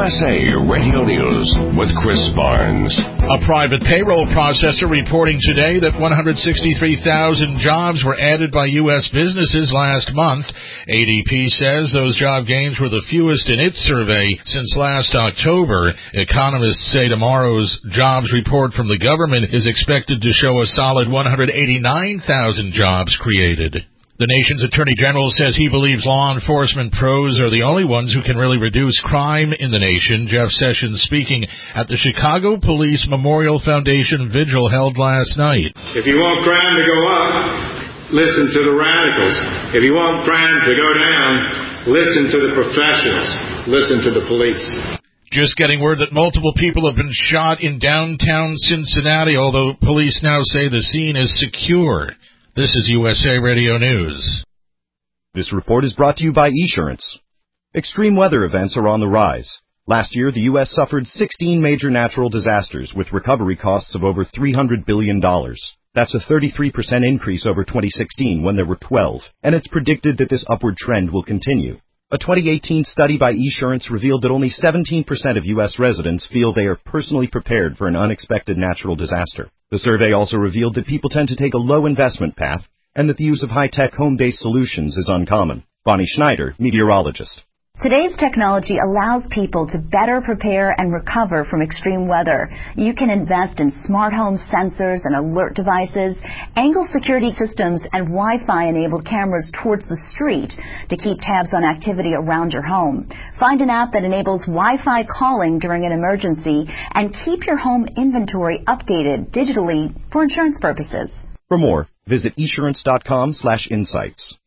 USA Radio News with Chris Barnes. A private payroll processor reporting today that 163,000 jobs were added by U.S. businesses last month. ADP says those job gains were the fewest in its survey since last October. Economists say tomorrow's jobs report from the government is expected to show a solid 189,000 jobs created. The nation's attorney general says he believes law enforcement pros are the only ones who can really reduce crime in the nation. Jeff Sessions speaking at the Chicago Police Memorial Foundation vigil held last night. If you want crime to go up, listen to the radicals. If you want crime to go down, listen to the professionals. Listen to the police. Just getting word that multiple people have been shot in downtown Cincinnati, although police now say the scene is secure. This is USA Radio News. This report is brought to you by Esurance. Extreme weather events are on the rise. Last year, the U.S. suffered 16 major natural disasters with recovery costs of over $300 billion. That's a 33% increase over 2016 when there were 12, and it's predicted that this upward trend will continue. A 2018 study by Esurance revealed that only 17% of U.S. residents feel they are personally prepared for an unexpected natural disaster. The survey also revealed that people tend to take a low investment path and that the use of high-tech home-based solutions is uncommon. Bonnie Schneider, meteorologist. Today's technology allows people to better prepare and recover from extreme weather. You can invest in smart home sensors and alert devices, angle security systems, and Wi-Fi enabled cameras towards the street to keep tabs on activity around your home. Find an app that enables Wi-Fi calling during an emergency and keep your home inventory updated digitally for insurance purposes. For more, visit esurance.com/insights.